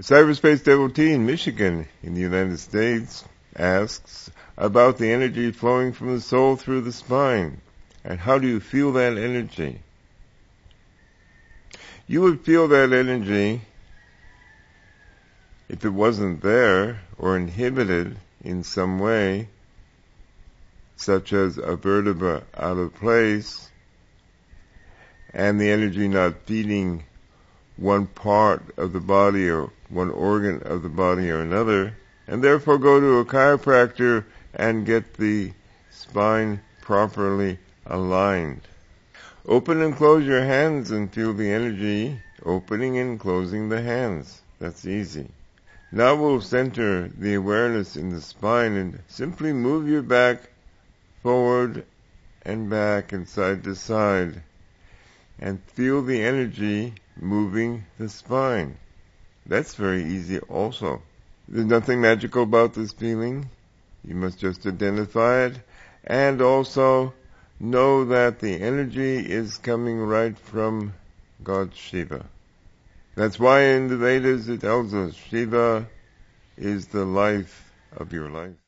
A cyberspace devotee in Michigan, in the United States, asks about the energy flowing from the soul through the spine. And how do you feel that energy? You would feel that energy if it wasn't there or inhibited in some way, such as a vertebra out of place, and the energy not feeding one part of the body or one organ of the body or another, and therefore go to a chiropractor and get the spine properly aligned. Open and close your hands and feel the energy opening and closing the hands. That's easy. Now we'll center the awareness in the spine and simply move your back forward and back and side to side and feel the energy moving the spine. That's very easy also. There's nothing magical about this feeling. You must just identify it and also know that the energy is coming right from God Shiva. That's why in the Vedas it tells us Shiva is the life of your life.